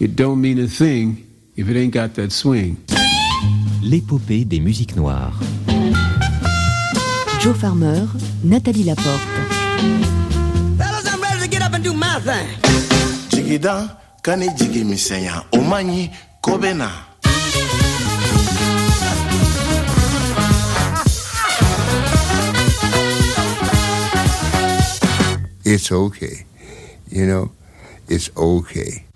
it don't mean a thing if it ain't got that swing. L'épopée des musiques noires. Joe Farmer, Nathalie Laporte. Fellas, I'm ready to get up and do my thing. Jigida, kani jigi misenya, omanyi, kobena. It's okay. You know, it's okay.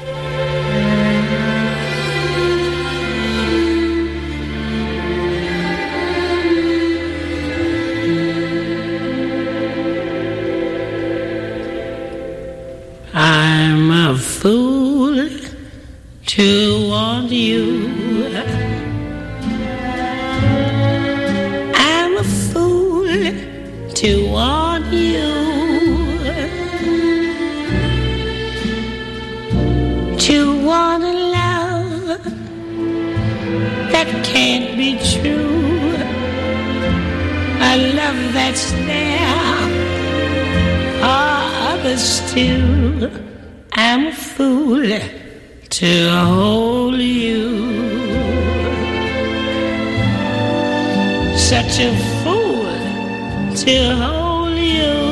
I'm a fool to want you. I'm a fool to want you. To want a love that can't be true. A love that's there for others too. I'm a fool to hold you. Such a fool to hold you.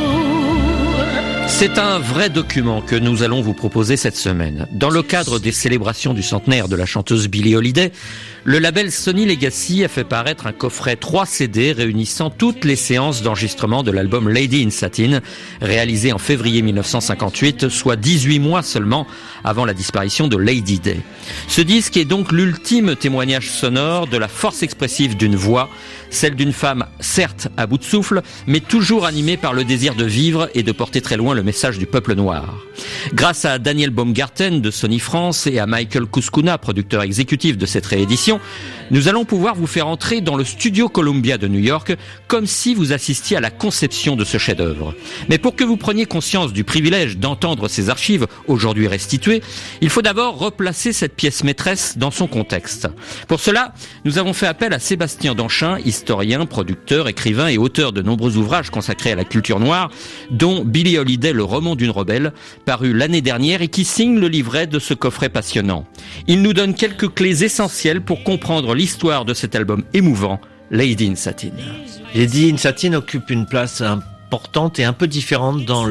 C'est un vrai document que nous allons vous proposer cette semaine. Dans le cadre des célébrations du centenaire de la chanteuse Billie Holiday, le label Sony Legacy a fait paraître un coffret 3 CD réunissant toutes les séances d'enregistrement de l'album Lady in Satin, réalisé en février 1958, soit 18 mois seulement avant la disparition de Lady Day. Ce disque est donc l'ultime témoignage sonore de la force expressive d'une voix, celle d'une femme certes à bout de souffle, mais toujours animée par le désir de vivre et de porter très loin le message du peuple noir. Grâce à Daniel Baumgarten de Sony France et à Michael Kuskuna, producteur exécutif de cette réédition, nous allons pouvoir vous faire entrer dans le studio Columbia de New York comme si vous assistiez à la conception de ce chef-d'œuvre. Mais pour que vous preniez conscience du privilège d'entendre ces archives aujourd'hui restituées, il faut d'abord replacer cette pièce maîtresse dans son contexte. Pour cela, nous avons fait appel à Sébastien Danchin, historien, producteur, écrivain et auteur de nombreux ouvrages consacrés à la culture noire, dont Billie Holiday, le roman d'une rebelle, paru l'année dernière et qui signe le livret de ce coffret passionnant. Il nous donne quelques clés essentielles pour comprendre l'histoire de cet album émouvant, Lady in Satin. Lady in Satin occupe une place importante et un peu différente dans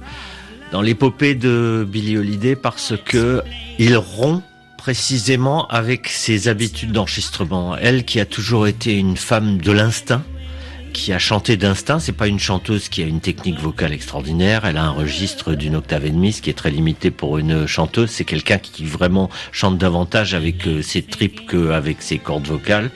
l'épopée de Billie Holiday parce que il rompt précisément avec ses habitudes d'enregistrement. Elle qui a toujours été une femme de l'instinct, qui a chanté d'instinct, c'est pas une chanteuse qui a une technique vocale extraordinaire, elle a un registre d'une octave et demie, ce qui est très limité pour une chanteuse, c'est quelqu'un qui vraiment chante davantage avec ses tripes qu'avec ses cordes vocales.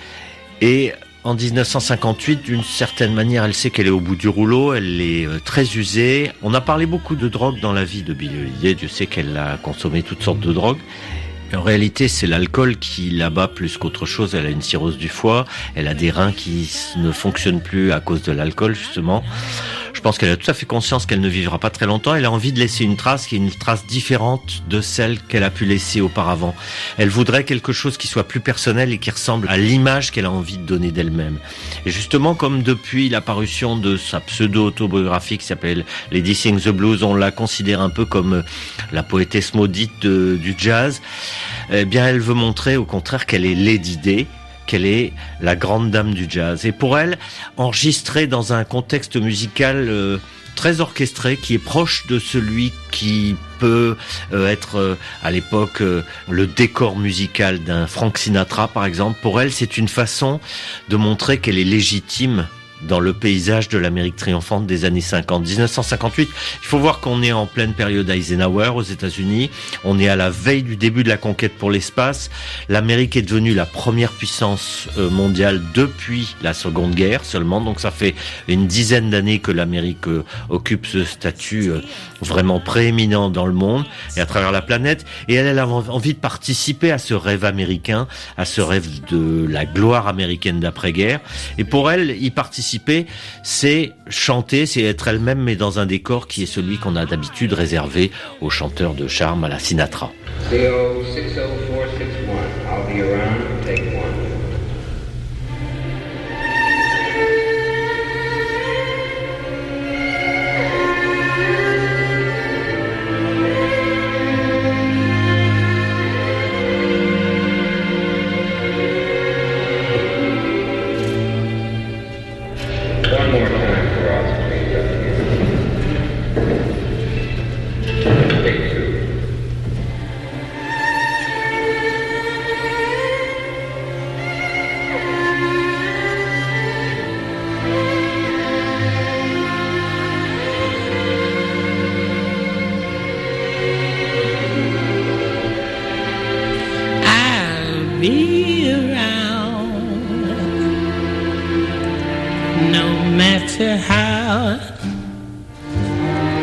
Et en 1958, d'une certaine manière, elle sait qu'elle est au bout du rouleau, elle est très usée. On a parlé beaucoup de drogue dans la vie de Billie Holiday, Dieu sait qu'elle a consommé toutes sortes de drogues. En réalité, c'est l'alcool qui l'abat plus qu'autre chose. Elle a une cirrhose du foie, elle a des reins qui ne fonctionnent plus à cause de l'alcool, justement. Je pense qu'elle a tout à fait conscience qu'elle ne vivra pas très longtemps. Elle a envie de laisser une trace qui est une trace différente de celle qu'elle a pu laisser auparavant. Elle voudrait quelque chose qui soit plus personnel et qui ressemble à l'image qu'elle a envie de donner d'elle-même. Et justement, comme depuis la parution de sa pseudo-autobiographie qui s'appelle Lady Sings the Blues, on la considère un peu comme la poétesse maudite du jazz, eh bien, elle veut montrer au contraire qu'elle est Lady Day, qu'elle est la grande dame du jazz. Et pour elle, enregistrée dans un contexte musical très orchestré, qui est proche de celui qui peut être à l'époque le décor musical d'un Frank Sinatra, par exemple, pour elle, c'est une façon de montrer qu'elle est légitime dans le paysage de l'Amérique triomphante des années 50. 1958, il faut voir qu'on est en pleine période Eisenhower aux États-Unis. On est à la veille du début de la conquête pour l'espace. L'Amérique est devenue la première puissance mondiale depuis la Seconde Guerre seulement. Donc ça fait une dizaine d'années que l'Amérique occupe ce statut vraiment prééminent dans le monde et à travers la planète. Et elle a envie de participer à ce rêve américain, à ce rêve de la gloire américaine d'après-guerre. Et pour elle, y participer, c'est chanter, c'est être elle-même, mais dans un décor qui est celui qu'on a d'habitude réservé aux chanteurs de charme à la Sinatra. CO 60461, I'll be around, take one.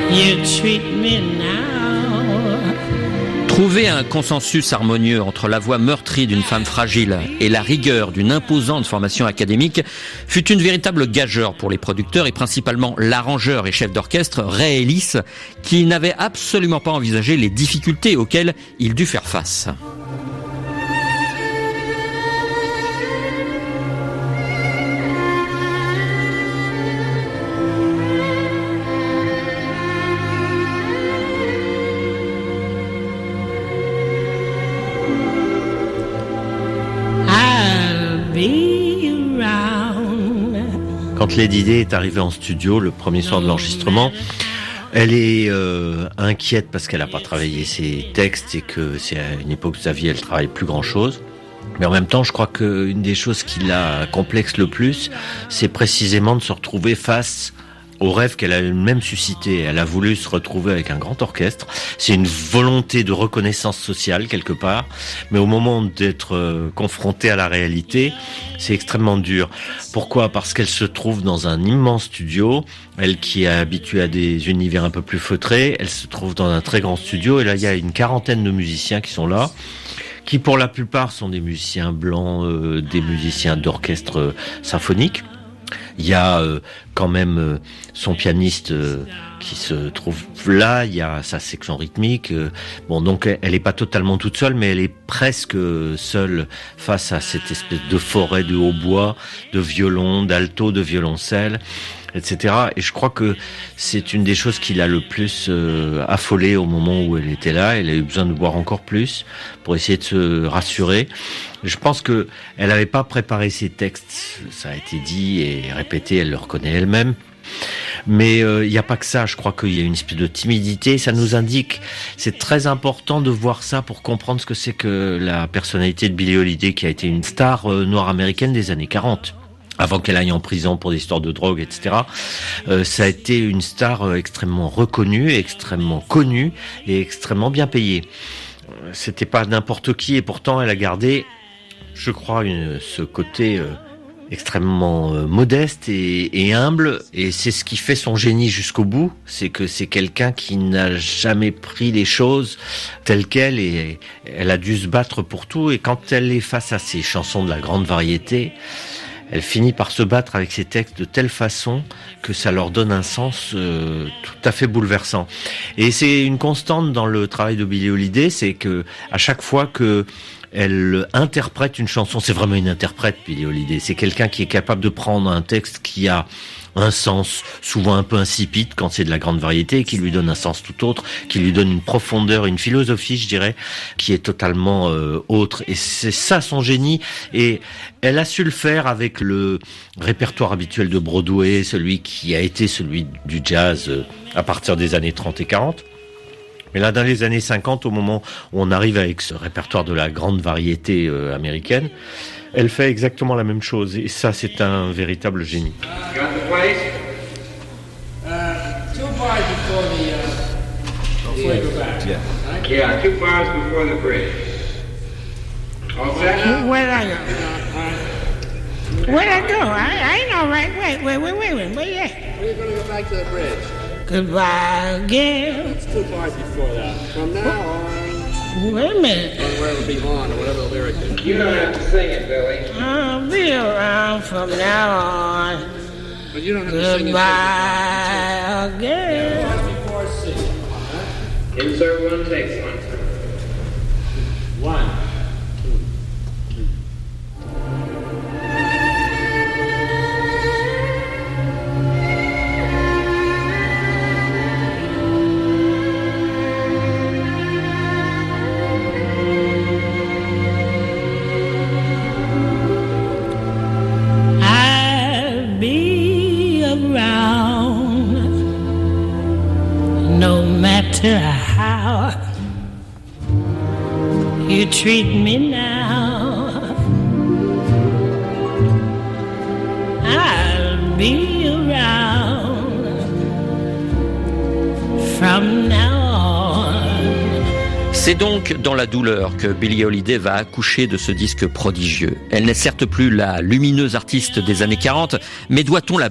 You treat me now. Trouver un consensus harmonieux entre la voix meurtrie d'une femme fragile et la rigueur d'une imposante formation académique fut une véritable gageure pour les producteurs et principalement l'arrangeur et chef d'orchestre Ray Ellis, qui n'avait absolument pas envisagé les difficultés auxquelles il dut faire face. Quand Lady Day est arrivée en studio le premier soir de l'enregistrement, elle est inquiète parce qu'elle n'a pas travaillé ses textes et que c'est à une époque de sa vie elle travaille plus grand chose. Mais en même temps, je crois qu'une des choses qui la complexe le plus, c'est précisément de se retrouver face au rêve qu'elle a elle-même suscité. Elle a voulu se retrouver avec un grand orchestre. C'est une volonté de reconnaissance sociale quelque part, mais au moment d'être confrontée à la réalité, c'est extrêmement dur. Pourquoi ? Parce qu'elle se trouve dans un immense studio. Elle qui est habituée à des univers un peu plus feutrés, elle se trouve dans un très grand studio. Et là, il y a une quarantaine de musiciens qui sont là, qui pour la plupart sont des musiciens blancs, des musiciens d'orchestre symphonique. Il y a quand même son pianiste qui se trouve là, il y a sa section rythmique. Bon, donc elle n'est pas totalement toute seule, mais elle est presque seule face à cette espèce de forêt de hautbois, de violon, d'alto, de violoncelle, etc. Et je crois que c'est une des choses qui l'a le plus affolée au moment où elle était là. Elle a eu besoin de boire encore plus pour essayer de se rassurer. Je pense que elle n'avait pas préparé ses textes, ça a été dit et répété, elle le reconnaît elle-même. Mais il n'y a pas que ça, je crois qu'il y a une espèce de timidité, ça nous indique, c'est très important de voir ça pour comprendre ce que c'est que la personnalité de Billie Holiday, qui a été une star noire américaine des années 40. Avant qu'elle aille en prison pour des histoires de drogue, etc. Ça a été une star extrêmement reconnue, extrêmement connue et extrêmement bien payée. C'était pas n'importe qui et pourtant elle a gardé, je crois, ce côté extrêmement modeste et humble, et c'est ce qui fait son génie jusqu'au bout, c'est que c'est quelqu'un qui n'a jamais pris les choses telles quelles et elle a dû se battre pour tout, et quand elle est face à ces chansons de la grande variété, elle finit par se battre avec ses textes de telle façon que ça leur donne un sens tout à fait bouleversant. Et c'est une constante dans le travail de Billie Holiday, c'est que à chaque fois que elle interprète une chanson, c'est vraiment une interprète, Billie Holiday. C'est quelqu'un qui est capable de prendre un texte qui a un sens souvent un peu insipide quand c'est de la grande variété, et qui lui donne un sens tout autre, qui lui donne une profondeur, une philosophie, je dirais, qui est totalement autre. Et c'est ça son génie. Et elle a su le faire avec le répertoire habituel de Broadway, celui qui a été celui du jazz à partir des années 30 et 40. Mais là, dans les années 50, au moment où on arrive avec ce répertoire de la grande variété américaine, elle fait exactement la même chose. Et ça, c'est un véritable génie. Got the place? 2 bars before the back. Yeah, 2 bars before the bridge. All set? Where'd I go? Where'd I go? I ain't all right. Wait. Where you at? We're going to go back to the bridge. Goodbye again. It's 2 bars before that. From now on. Wait a minute. Or wherever it be on, or whatever the lyric is. You don't have to sing it, Billy. I'll be around from now on. But you don't have to sing it. Goodbye again. Before C. Insert one, takes one. 1. How you treat me now, I'll be around from now on. C'est donc dans la douleur que Billie Holiday va accoucher de ce disque prodigieux. Elle n'est certes plus la lumineuse artiste des années 40, mais doit-on la blâmer ?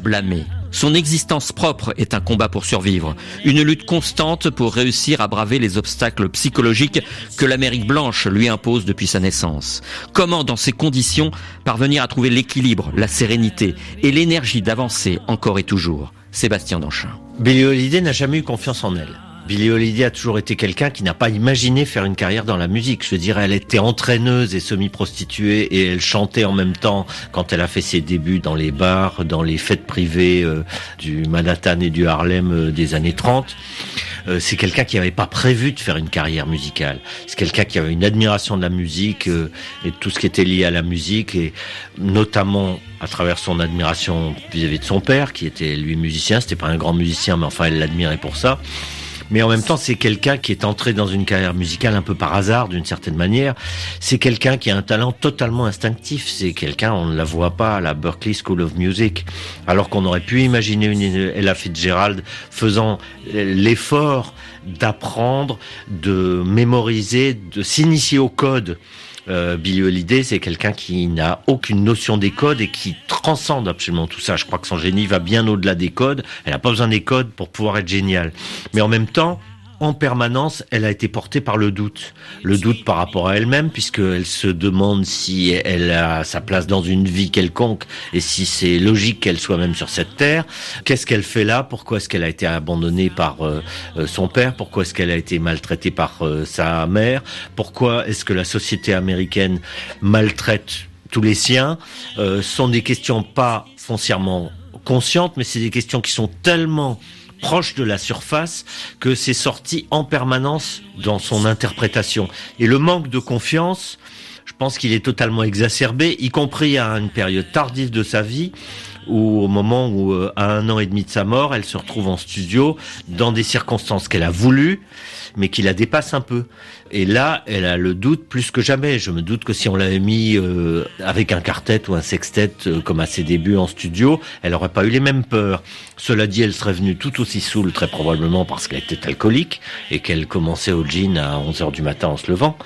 Son existence propre est un combat pour survivre, une lutte constante pour réussir à braver les obstacles psychologiques que l'Amérique blanche lui impose depuis sa naissance. Comment, dans ces conditions, parvenir à trouver l'équilibre, la sérénité et l'énergie d'avancer encore et toujours? Sébastien Danchin. Billie Holiday n'a jamais eu confiance en elle. Billie Holiday a toujours été quelqu'un qui n'a pas imaginé faire une carrière dans la musique. Je dirais, elle était entraîneuse et semi-prostituée et elle chantait en même temps quand elle a fait ses débuts dans les bars, dans les fêtes privées du Manhattan et du Harlem des années 30. C'est quelqu'un qui n'avait pas prévu de faire une carrière musicale. C'est quelqu'un qui avait une admiration de la musique et de tout ce qui était lié à la musique, et notamment à travers son admiration vis-à-vis de son père, qui était lui musicien. C'était pas un grand musicien, mais enfin elle l'admirait pour ça. Mais en même temps, c'est quelqu'un qui est entré dans une carrière musicale un peu par hasard, d'une certaine manière. C'est quelqu'un qui a un talent totalement instinctif. C'est quelqu'un, on ne la voit pas à la Berklee School of Music, alors qu'on aurait pu imaginer une Ella Fitzgerald faisant l'effort d'apprendre, de mémoriser, de s'initier au code. Billie Holiday, c'est quelqu'un qui n'a aucune notion des codes et qui transcende absolument tout ça. Je crois que son génie va bien au-delà des codes. Elle n'a pas besoin des codes pour pouvoir être géniale. Mais en même temps, en permanence, elle a été portée par le doute. Le doute par rapport à elle-même, puisqu'elle se demande si elle a sa place dans une vie quelconque et si c'est logique qu'elle soit même sur cette terre. Qu'est-ce qu'elle fait là? Pourquoi est-ce qu'elle a été abandonnée par son père? Pourquoi est-ce qu'elle a été maltraitée par sa mère? Pourquoi est-ce que la société américaine maltraite tous les siens? Sont des questions pas foncièrement conscientes, mais c'est des questions qui sont tellement proche de la surface que c'est sorti en permanence dans son interprétation. Et le manque de confiance, je pense qu'il est totalement exacerbé, y compris à une période tardive de sa vie, où au moment où, à 1 an et demi de sa mort, elle se retrouve en studio dans des circonstances qu'elle a voulues, mais qui la dépassent un peu. Et là, elle a le doute plus que jamais. Je me doute que si on l'avait mis avec un quartet ou un sextet, comme à ses débuts en studio, elle n'aurait pas eu les mêmes peurs. Cela dit, elle serait venue tout aussi saoule, très probablement parce qu'elle était alcoolique et qu'elle commençait au gin à 11h du matin en se levant.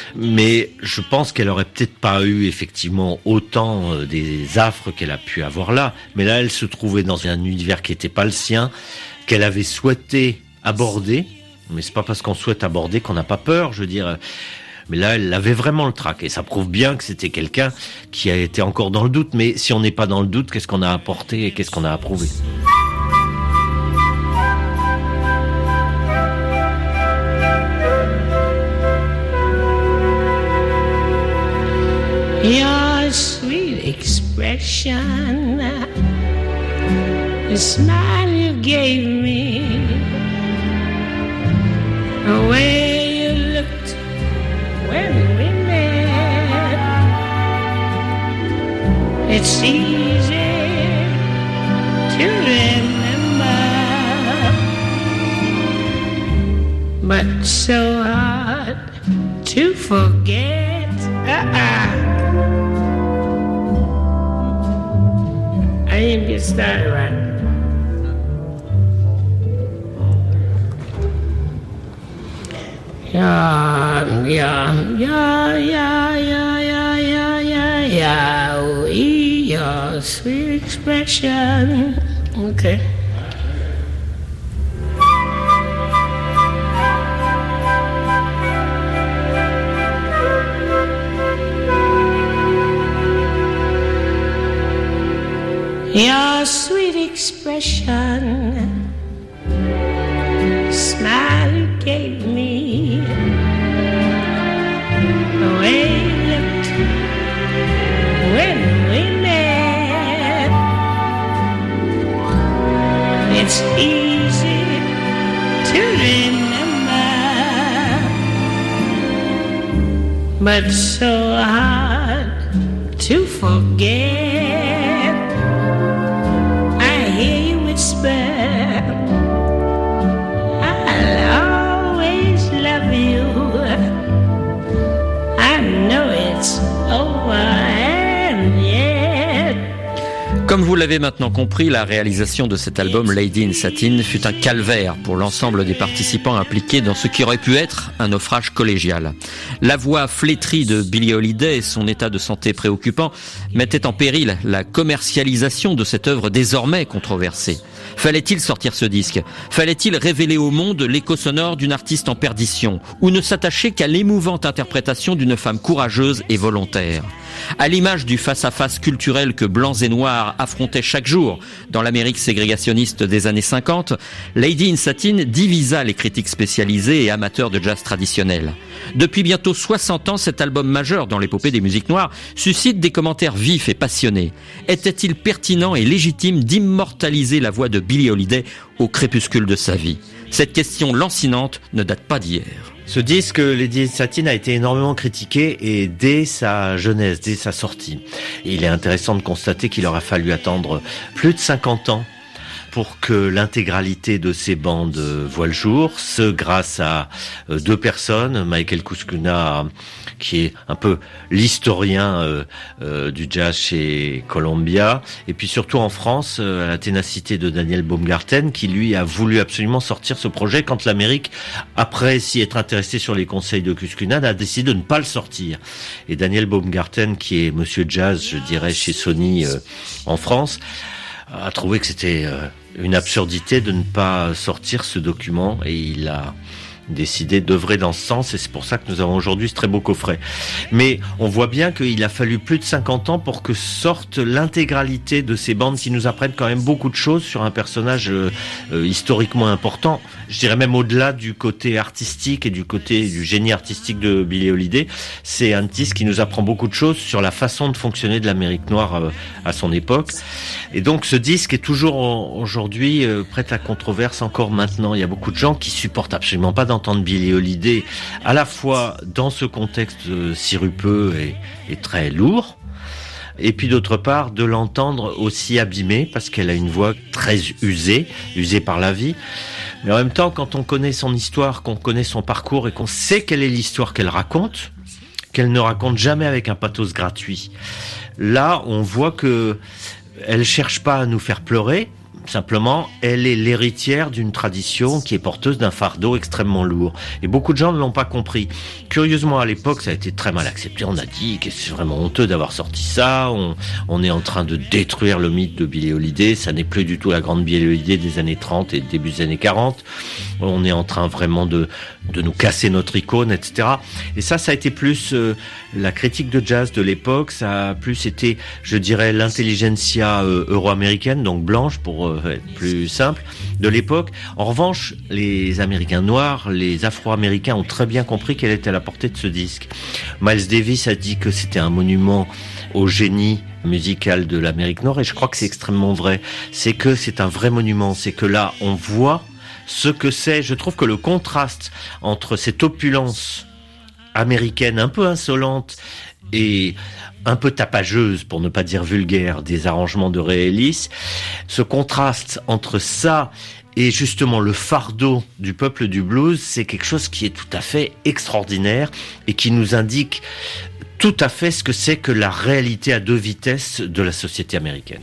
Mais je pense qu'elle aurait peut-être pas eu effectivement autant des affres qu'elle a pu avoir là. Mais là, elle se trouvait dans un univers qui n'était pas le sien, qu'elle avait souhaité aborder. Mais c'est pas parce qu'on souhaite aborder qu'on n'a pas peur, je veux dire. Mais là, elle avait vraiment le trac. Et ça prouve bien que c'était quelqu'un qui a été encore dans le doute. Mais si on n'est pas dans le doute, qu'est-ce qu'on a apporté et qu'est-ce qu'on a approuvé? Your sweet expression, the smile you gave me, the way you looked when we met, it's easy to remember, but so hard to forget. I didn't get started right. Your sweet expression. Okay. Your sweet expression, smile you gave me, the way you looked when we met, it's easy to remember, but so hard to forget. Comme vous l'avez maintenant compris, la réalisation de cet album Lady in Satin fut un calvaire pour l'ensemble des participants impliqués dans ce qui aurait pu être un naufrage collégial. La voix flétrie de Billie Holiday et son état de santé préoccupant mettaient en péril la commercialisation de cette œuvre désormais controversée. Fallait-il sortir ce disque ? Fallait-il révéler au monde l'écho sonore d'une artiste en perdition ? Ou ne s'attacher qu'à l'émouvante interprétation d'une femme courageuse et volontaire ? À l'image du face-à-face culturel que blancs et noirs affrontaient chaque jour dans l'Amérique ségrégationniste des années 50, Lady in Satin divisa les critiques spécialisées et amateurs de jazz traditionnel. Depuis bientôt 60 ans, cet album majeur dans l'épopée des musiques noires suscite des commentaires vifs et passionnés. Était-il pertinent et légitime d'immortaliser la voix de Billie Holiday au crépuscule de sa vie ? Cette question lancinante ne date pas d'hier. Ce disque, Lady in Satin, a été énormément critiqué et dès sa jeunesse, dès sa sortie. Et il est intéressant de constater qu'il aura fallu attendre plus de 50 ans pour que l'intégralité de ces bandes voit le jour, ce grâce à deux personnes, Michael Kuskuna, qui est un peu l'historien du jazz chez Columbia, et puis surtout en France, la ténacité de Daniel Baumgarten, qui lui a voulu absolument sortir ce projet quand l'Amérique, après s'y être intéressée sur les conseils de Kuskuna, a décidé de ne pas le sortir. Et Daniel Baumgarten, qui est monsieur jazz, je dirais, chez Sony en France, a trouvé que c'était une absurdité de ne pas sortir ce document et il a décidé d'œuvrer dans ce sens et c'est pour ça que nous avons aujourd'hui ce très beau coffret. Mais on voit bien qu'il a fallu plus de 50 ans pour que sorte l'intégralité de ces bandes qui nous apprennent quand même beaucoup de choses sur un personnage historiquement important. Je dirais même au-delà du côté artistique et du côté du génie artistique de Billie Holiday, c'est un disque qui nous apprend beaucoup de choses sur la façon de fonctionner de l'Amérique noire à son époque. Et donc ce disque est toujours aujourd'hui prêt à controverse encore maintenant. Il y a beaucoup de gens qui supportent absolument pas d'entendre Billie Holiday à la fois dans ce contexte sirupeux et très lourd, et puis d'autre part de l'entendre aussi abîmée parce qu'elle a une voix très usée par la vie. Mais en même temps, quand on connaît son histoire, qu'on connaît son parcours et qu'on sait quelle est l'histoire qu'elle raconte, qu'elle ne raconte jamais avec un pathos gratuit, là on voit que elle cherche pas à nous faire pleurer. Simplement, elle est l'héritière d'une tradition qui est porteuse d'un fardeau extrêmement lourd. Et beaucoup de gens ne l'ont pas compris. Curieusement, à l'époque, ça a été très mal accepté. On a dit que c'est vraiment honteux d'avoir sorti ça. On est en train de détruire le mythe de Billie Holiday. Ça n'est plus du tout la grande Billie Holiday des années 30 et début des années 40. On est en train vraiment de nous casser notre icône, etc. Et ça a été plus la critique de jazz de l'époque. Ça a plus été, je dirais, l'intelligentsia euro-américaine, donc blanche pour être plus simple, de l'époque. En revanche, les Américains noirs, les Afro-Américains ont très bien compris quelle était la portée de ce disque. Miles Davis a dit que c'était un monument au génie musical de l'Amérique Nord et je crois que c'est extrêmement vrai. C'est que c'est un vrai monument. C'est que là, on voit ce que c'est. Je trouve que le contraste entre cette opulence américaine un peu insolente et un peu tapageuse, pour ne pas dire vulgaire, des arrangements de Ray Ellis, ce contraste entre ça et justement le fardeau du peuple du blues, c'est quelque chose qui est tout à fait extraordinaire et qui nous indique tout à fait ce que c'est que la réalité à deux vitesses de la société américaine.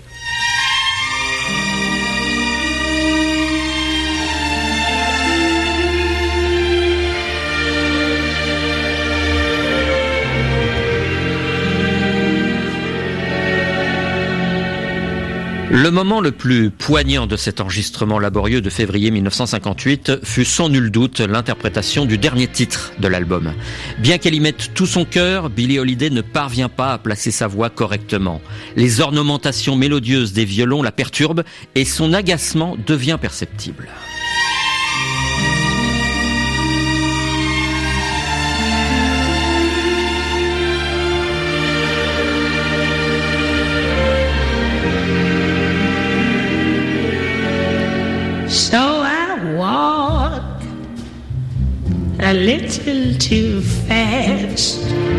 Le moment le plus poignant de cet enregistrement laborieux de février 1958 fut sans nul doute l'interprétation du dernier titre de l'album. Bien qu'elle y mette tout son cœur, Billie Holiday ne parvient pas à placer sa voix correctement. Les ornementations mélodieuses des violons la perturbent et son agacement devient perceptible. So I walk a little too fast,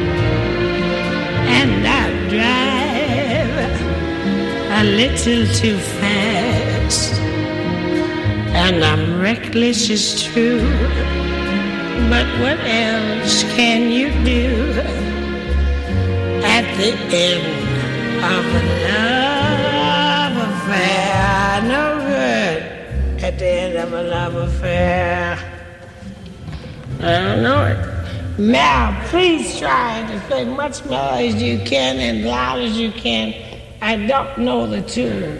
and I drive a little too fast, and I'm reckless, it's true, but what else can you do at the end of a love are no good at the end of a love affair. I don't know it. Now, please try to play much more as you can and loud as you can. I don't know the tune.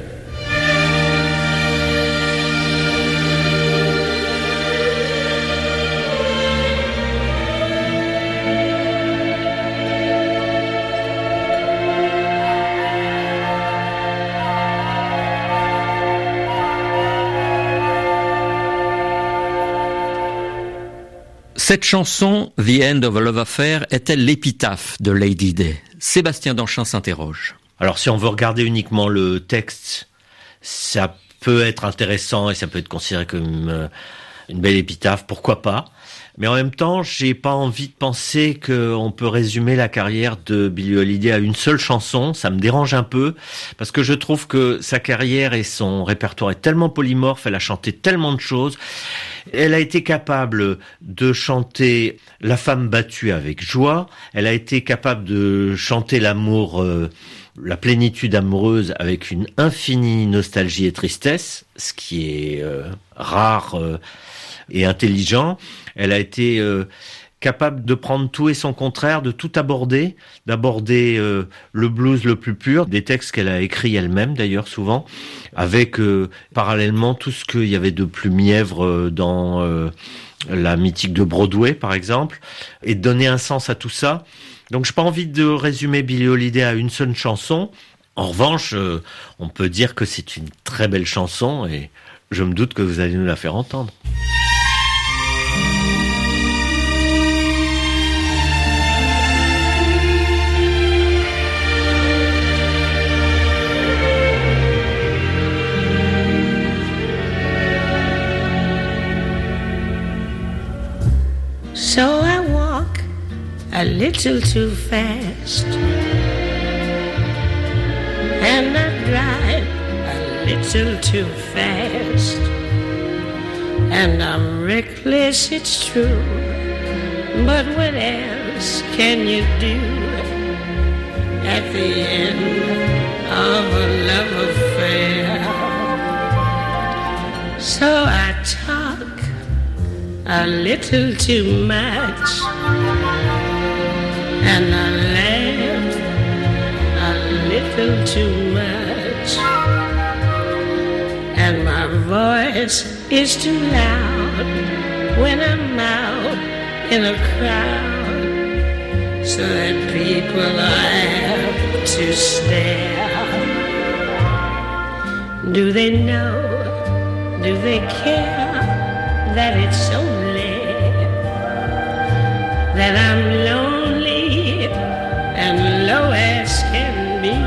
Cette chanson, The End of a Love Affair, est-elle l'épitaphe de Lady Day? Sébastien Danchin s'interroge. Alors si on veut regarder uniquement le texte, ça peut être intéressant et ça peut être considéré comme une belle épitaphe, pourquoi pas. Mais en même temps, j'ai pas envie de penser qu'on peut résumer la carrière de Billie Holiday à une seule chanson. Ça me dérange un peu parce que je trouve que sa carrière et son répertoire est tellement polymorphe, elle a chanté tellement de choses. Elle a été capable de chanter la femme battue avec joie. Elle a été capable de chanter l'amour, la plénitude amoureuse avec une infinie nostalgie et tristesse, ce qui est rare et intelligent. Elle a été capable de prendre tout et son contraire, de tout aborder, d'aborder le blues le plus pur, des textes qu'elle a écrits elle-même d'ailleurs souvent, avec parallèlement tout ce qu'il y avait de plus mièvre dans la mythique de Broadway par exemple, et de donner un sens à tout ça. Donc j'ai pas envie de résumer Billie Holiday à une seule chanson. En revanche, on peut dire que c'est une très belle chanson et je me doute que vous allez nous la faire entendre. So I walk a little too fast, and I drive a little too fast, and I'm reckless, it's true, but what else can you do at the end of a love affair? So I talk a little too much, and I laugh a little too much, and my voice is too loud when I'm out in a crowd, so that people have to stare. Do they know? Do they care that it's only that I'm lonely and low as can be,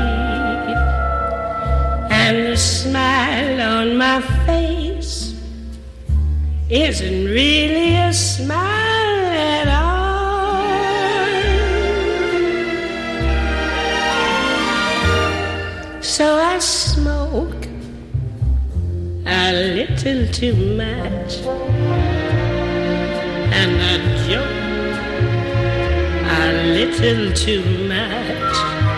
and the smile on my face isn't really a smile at all? So I smoke a little too much, and I joke a little too much,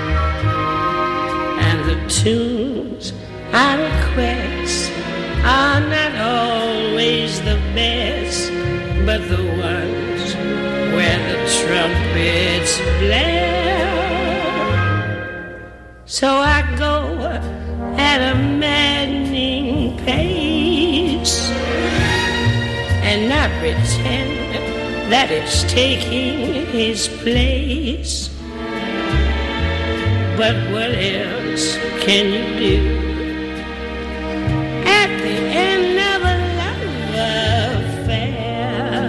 and the tunes I request are not always the best, but the ones where the trumpets blare. So I go at a maddening pace, and not pretend that it's taking his place. But what else can you do at the end of a love affair?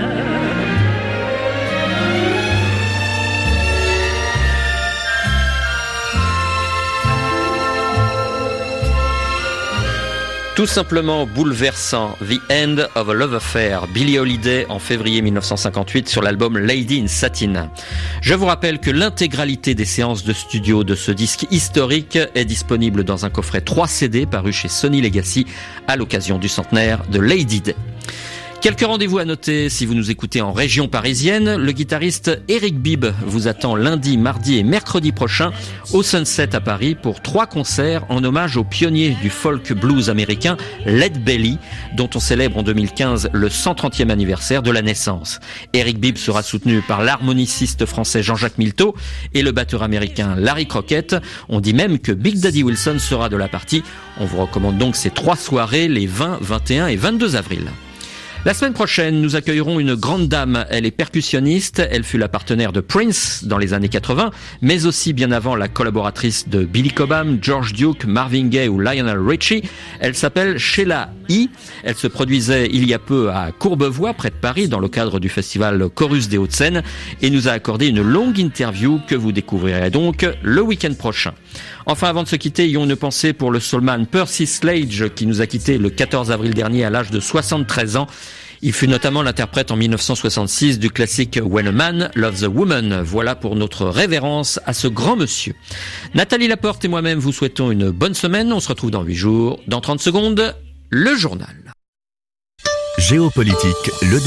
Tout simplement bouleversant, The End of a Love Affair, Billie Holiday en février 1958 sur l'album Lady in Satin. Je vous rappelle que l'intégralité des séances de studio de ce disque historique est disponible dans un coffret 3 CD paru chez Sony Legacy à l'occasion du centenaire de Lady Day. Quelques rendez-vous à noter si vous nous écoutez en région parisienne. Le guitariste Eric Bibb vous attend lundi, mardi et mercredi prochain au Sunset à Paris pour 3 concerts en hommage au pionnier du folk blues américain Lead Belly, dont on célèbre en 2015 le 130e anniversaire de la naissance. Eric Bibb sera soutenu par l'harmoniciste français Jean-Jacques Milteau et le batteur américain Larry Crockett. On dit même que Big Daddy Wilson sera de la partie. On vous recommande donc ces 3 soirées les 20, 21 et 22 avril. La semaine prochaine, nous accueillerons une grande dame. Elle est percussionniste, elle fut la partenaire de Prince dans les années 80, mais aussi bien avant la collaboratrice de Billy Cobham, George Duke, Marvin Gaye ou Lionel Richie. Elle s'appelle Sheila E. Elle se produisait il y a peu à Courbevoie, près de Paris, dans le cadre du festival Chorus des Hauts-de-Seine, et nous a accordé une longue interview que vous découvrirez donc le week-end prochain. Enfin, avant de se quitter, ayons une pensée pour le soulman Percy Sledge qui nous a quittés le 14 avril dernier à l'âge de 73 ans. Il fut notamment l'interprète en 1966 du classique When a Man Loves a Woman. Voilà pour notre révérence à ce grand monsieur. Nathalie Laporte et moi-même vous souhaitons une bonne semaine. On se retrouve dans 8 jours. Dans 30 secondes, le journal. Géopolitique, le